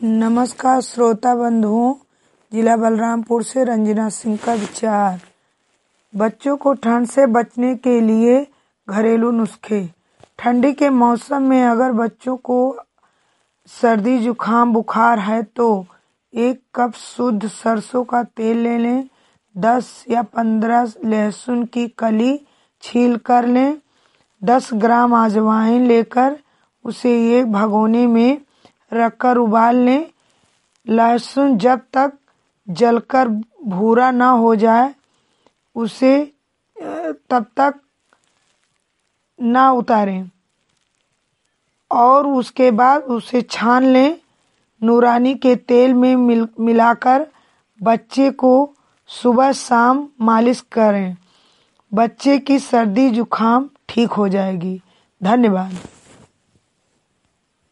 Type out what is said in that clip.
नमस्कार श्रोता बंधुओं, जिला बलरामपुर से रंजना सिंह का विचार। बच्चों को ठंड से बचने के लिए घरेलू नुस्खे। ठंडी के मौसम में अगर बच्चों को सर्दी जुखाम बुखार है तो 1 कप शुद्ध सरसों का तेल ले लें। 10 या 15 लहसुन की कली छील कर लें। 10 ग्राम अजवाइन लेकर उसे एक भगोने में रखकर उबाल लें। लहसुन जब तक जलकर भूरा न हो जाए उसे तब तक ना उतारें और उसके बाद उसे छान लें। नूरानी के तेल में मिलाकर बच्चे को सुबह शाम मालिश करें। बच्चे की सर्दी जुखाम ठीक हो जाएगी। धन्यवाद।